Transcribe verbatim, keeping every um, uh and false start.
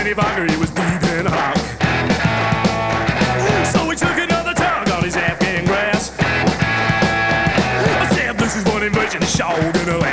Danny Barker, he was deep in hock. So he took another tug on his Afghan grass. I said, this is one invasion, showed in a